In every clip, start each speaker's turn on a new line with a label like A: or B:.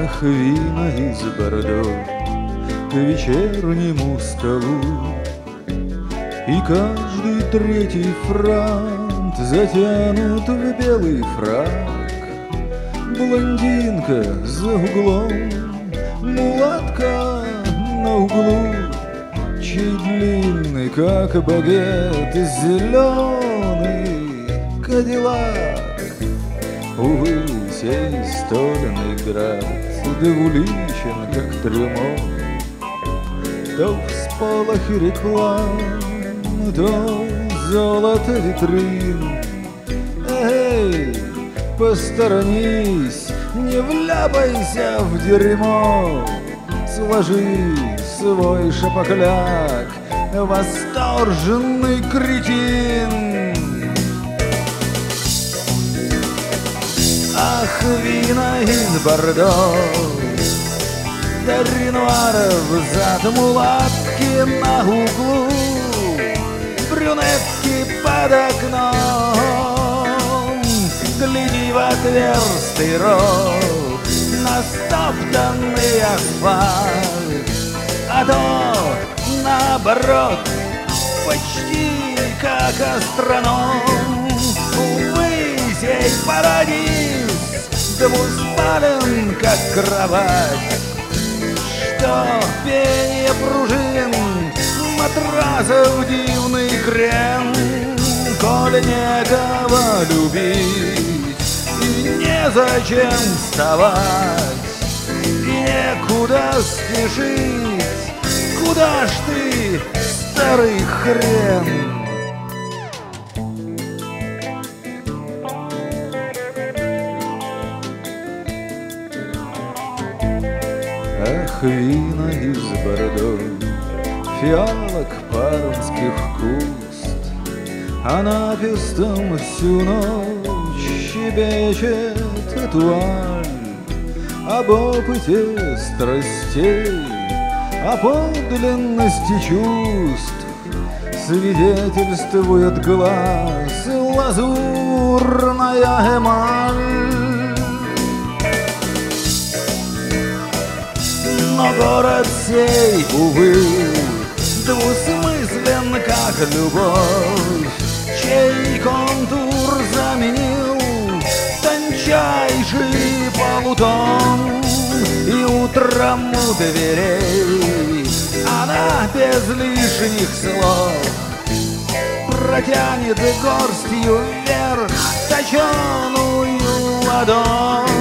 A: Ах, вина из Бордо к вечернему столу, и каждый третий франт затянут в белый фрак. Блондинка за углом, мулатка на углу, чей длинный, как багет, зеленый кадиллак. Увы, сей стольный град двуличен, как трюмо, то всполохи реклам, то золото витрин. Эй, посторонись, не вляпайся в дерьмо, сложи свой шапокляк, восторженный кретин. Ах, вина из Бордо, да ренуаров зад, мулатки на углу, брюнетки под окном. Гляди в отверстый рот, на стоптанный асфальт, а то наоборот, почти как астроном. Увы, сей парадиз двуспален, как кровать, что пение пружин, матрасов дивный крем. Коль некого любить и незачем вставать, и некуда спешить, куда ж ты, старый хрен? Ах, вина из Бордо, фиалок пармских куст, а напистом всю ночь щебечет этуаль об опыте страстей, о подлинности чувств свидетельствует глаз лазурная эмаль. Но город сей, увы, двусмыслен, как любовь, чей контур заменил тончайший полутон. И утром у дверей она без лишних слов протянет горстью вверх точеную ладонь.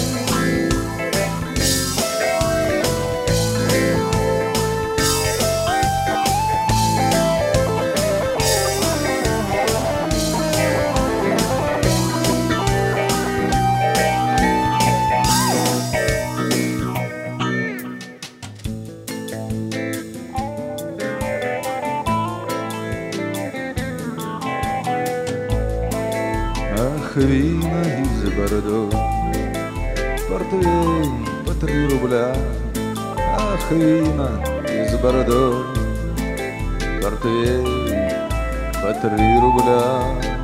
A: Ах, вина из Бордо, портвейн по 3 рубля. Ах, вина из Бордо, портвейн по 3 рубля.